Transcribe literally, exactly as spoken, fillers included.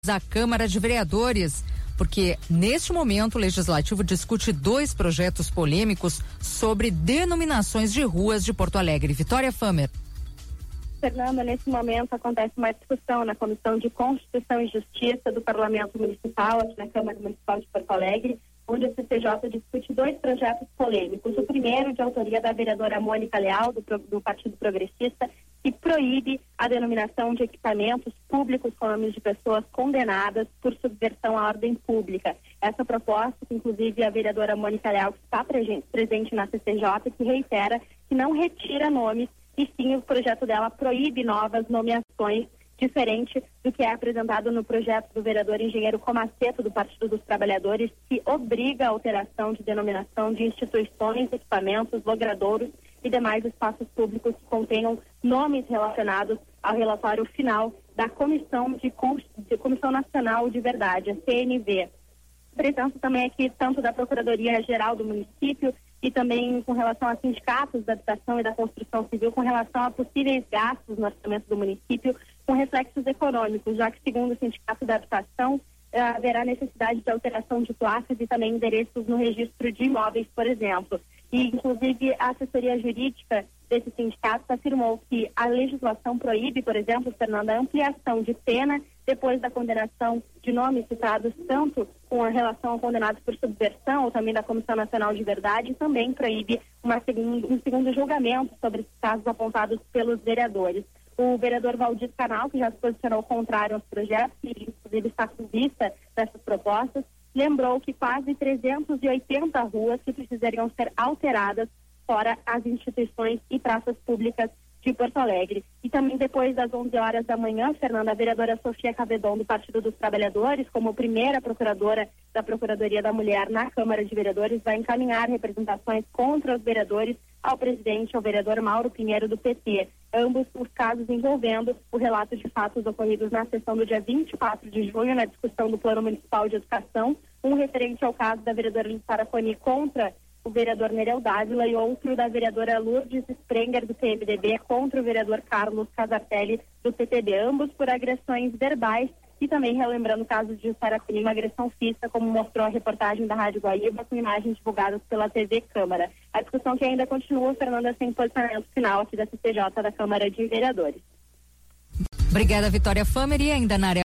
da Câmara de Vereadores, porque neste momento o Legislativo discute dois projetos polêmicos sobre denominações de ruas de Porto Alegre. Vitória Famer. Fernanda, nesse momento acontece uma discussão na Comissão de Constituição e Justiça do Parlamento Municipal, aqui na Câmara Municipal de Porto Alegre, onde a C C J discute dois projetos polêmicos. O primeiro, de autoria da vereadora Mônica Leal, do, do Partido Progressista, que proíbe a denominação de equipamentos públicos com nomes de pessoas condenadas por subversão à ordem pública. Essa proposta, que inclusive a vereadora Mônica Leal, que está presente na C C J, que reitera que não retira nomes, e sim o projeto dela proíbe novas nomeações, diferente do que é apresentado no projeto do vereador engenheiro Comaceto, do Partido dos Trabalhadores, que obriga a alteração de denominação de instituições, equipamentos, logradouros e demais espaços públicos que contenham nomes relacionados ao relatório final da Comissão, de, de Comissão Nacional de Verdade, a C N V. Presença também aqui tanto da Procuradoria-Geral do município e também com relação a sindicatos da habitação e da construção civil, com relação a possíveis gastos no orçamento do município, com reflexos econômicos, já que, segundo o Sindicato da Habitação, eh, haverá necessidade de alteração de placas e também endereços no registro de imóveis, por exemplo. E, inclusive, a assessoria jurídica desse sindicato afirmou que a legislação proíbe, por exemplo, Fernanda, a ampliação de pena depois da condenação de nomes citados, tanto com a relação a condenados por subversão ou também da Comissão Nacional de Verdade, e também proíbe uma segundo, um segundo julgamento sobre esses casos apontados pelos vereadores. O vereador Valdir Canal, que já se posicionou contrário aos projetos, e inclusive está com vista dessas propostas, lembrou que quase trezentas e oitenta ruas que precisariam ser alteradas fora as instituições e praças públicas de Porto Alegre. E também depois das onze horas da manhã, Fernanda, a vereadora Sofia Cabedon, do Partido dos Trabalhadores, como primeira procuradora da Procuradoria da Mulher na Câmara de Vereadores, vai encaminhar representações contra os vereadores ao presidente, ao vereador Mauro Pinheiro, do P T. Ambos os casos envolvendo o relato de fatos ocorridos na sessão do dia vinte e quatro de junho, na discussão do Plano Municipal de Educação, um referente ao caso da vereadora Lissara Coni contra o vereador Nereu Dávila e outro da vereadora Lourdes Sprenger, do P M D B, contra o vereador Carlos Casartelli, do P T B, ambos por agressões verbais e também relembrando o caso de Lissara Coni, uma agressão física, como mostrou a reportagem da Rádio Guaíba, com imagens divulgadas pela T V Câmara. A discussão que ainda continua, Fernanda, sem posicionamento final aqui da C C J da Câmara de Vereadores. Obrigada, Vitória Famer, e ainda na área